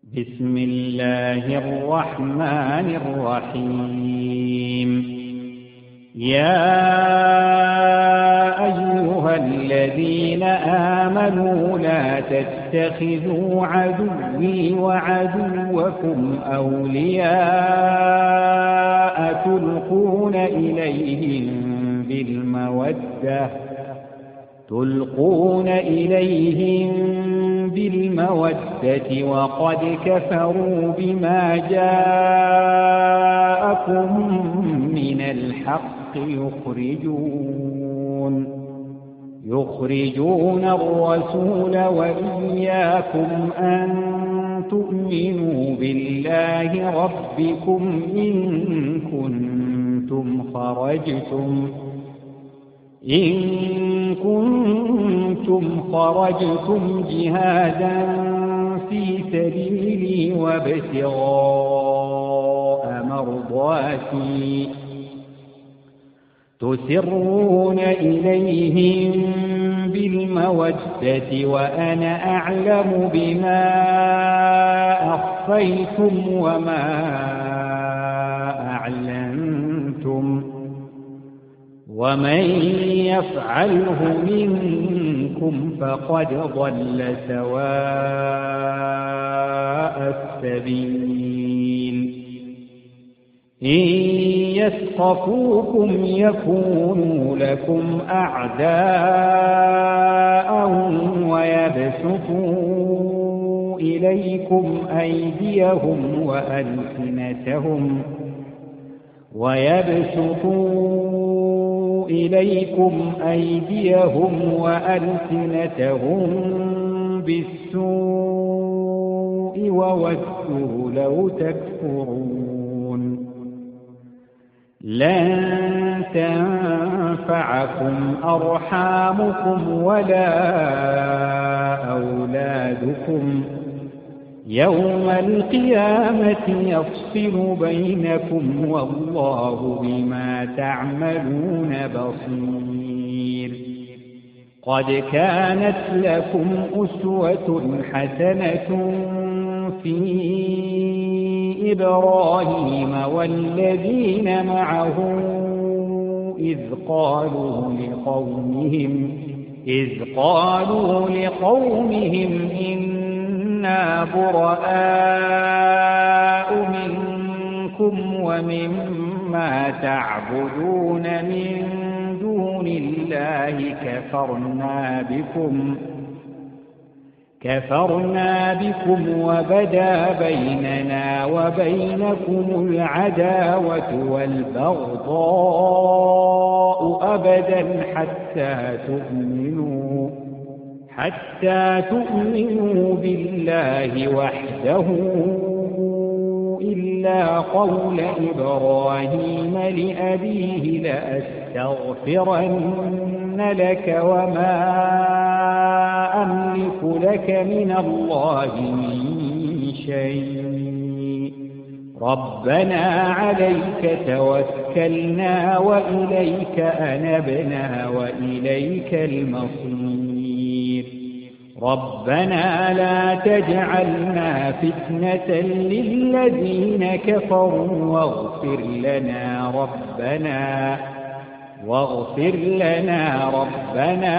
بسم الله الرحمن الرحيم. يا أيها الذين آمنوا لا تتخذوا عدوي وعدوكم أولياء تلقون إليهم بالمودة وقد كفروا بما جاءكم من الحق يخرجون الرسول وإياكم أن تؤمنوا بالله ربكم إن كنتم خرجتم جهادا في سبيلي وابتغاء مرضاتي تسرون إليهم بالمودة وأنا أعلم بما أخفيتم وما أعلنتم ومن يفعله منكم فقد ضل سواء السبيل. إن يثقفوكم يكونوا لكم أعداء ويبسطوا إليكم أيديهم وألسنتهم بالسوء وودوا لو تكفرون. لن تنفعكم أرحامكم ولا أولادكم يوم القيامة يفصل بينكم والله بما تعملون بصير. قد كانت لكم أسوة حسنة في إبراهيم والذين معه إذ قالوا لقومهم إنا براء منكم ومما تعبدون من دون الله كفرنا بكم وبدا بيننا وبينكم العداوة والبغضاء أبدا حتى تؤمنوا بالله وحده إلا قول إبراهيم لأبيه لأستغفرن لك وما أملك لك من الله من شيء ربنا عليك توكلنا وإليك أنبنا وإليك المصير. ربنا لا تجعلنا فتنة للذين كفروا واغفر لنا ربنا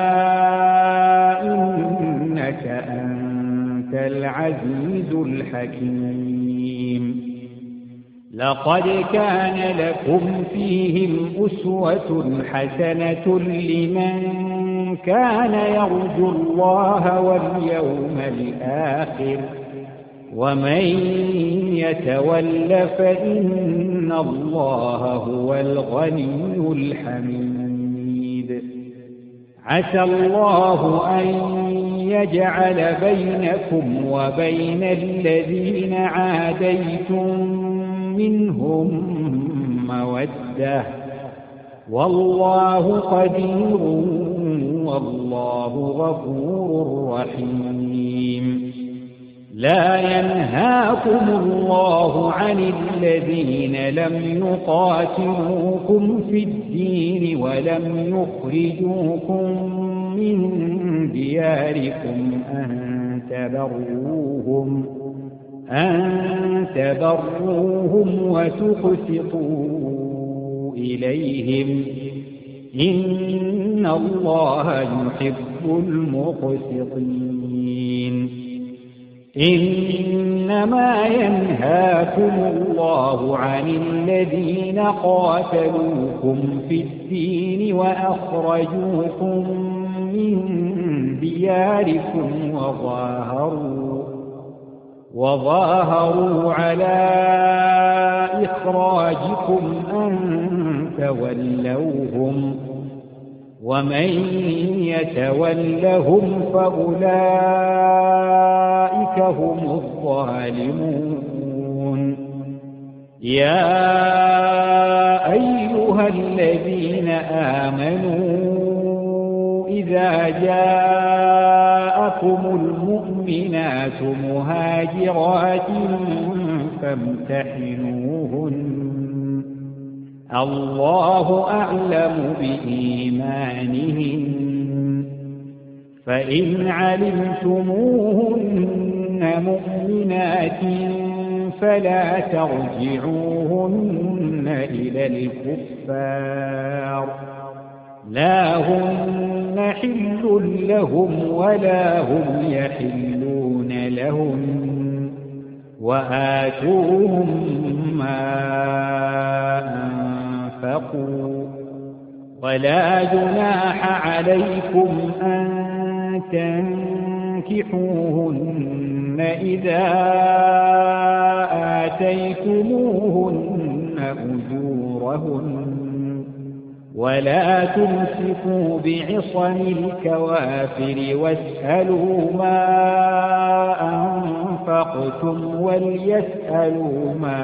إنك أنت العزيز الحكيم. لقد كان لكم فيهم أسوة حسنة لمن كان يرجو الله واليوم الآخر ومن يتول فإن الله هو الغني الحميد. عسى الله أن يجعل بينكم وبين الذين عاديتم منهم مودة والله قدير والله غفور رحيم. لا ينهاكم الله عن الذين لم يقاتلوكم في الدين ولم يخرجوكم من دياركم أن أن تبروهم وتقسطوا إليهم إن الله يحب المقسطين إنما ينهاكم الله عن الذين قاتلوكم في الدين وأخرجوكم من دياركم وظاهروا على إخراجكم أن تولوهم ومن يتولهم فأولئك هم الظالمون يا أيها الذين آمنوا إذا جاءكم المؤمنات مهاجرات فامتحنوهن الله أعلم بإيمانهن فإن علمتموهن مؤمنات فلا ترجعوهن إلى الكفار لا هن حل لهم ولا هم يحلون لهم وآتوهم ما أنفقوا ولا جناح عليكم أن تنكحوهن إذا آتيتموهن أجورهن ولا تمسكوا بعصم الكوافر واسألوا ما أنفقتم وليسألوا ما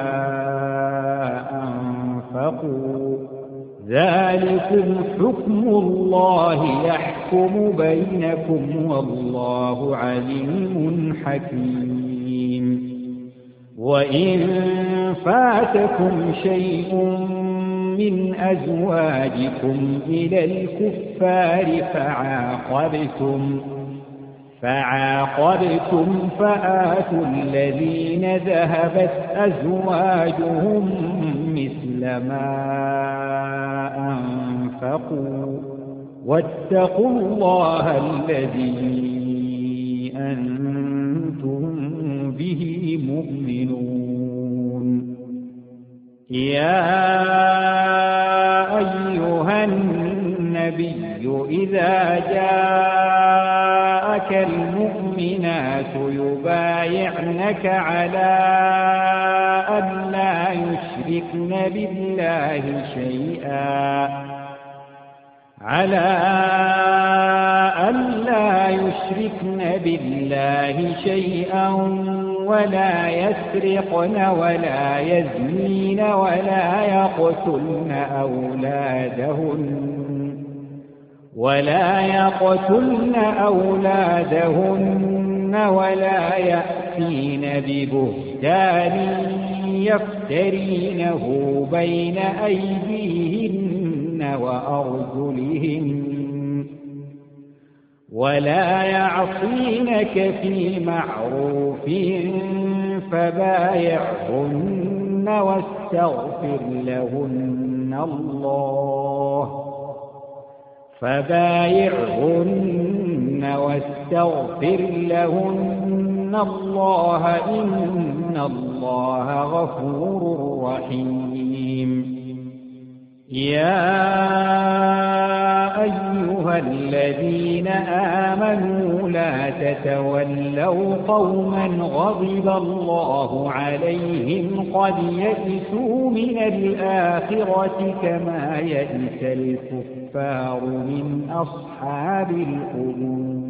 أنفقوا ذلكم حكم الله يحكم بينكم والله عليم حكيم وإن فاتكم شيء من أزواجكم إلى الكفار فعاقبتم فآتوا الذين ذهبت أزواجهم مثل ما أنفقوا واتقوا الله الذي أنتم به مؤمنون يا أيها النبي إذا جاءك المؤمنات يبايعنك على أن لا يشركن بالله شيئا ولا يسرقن ولا يزنين ولا يقتلن أولادهن ولا يأتين ببهتان يفترينه بين أيديهن وأرجلهن ولا يعصينك في معروف فبايعهن واستغفر لهن الله إن الله غفور رحيم يا أيها الذين آمنوا لا تتولوا قوما غضب الله عليهم قد يئسوا من الآخرة كما يئس الكفار من أصحاب القبور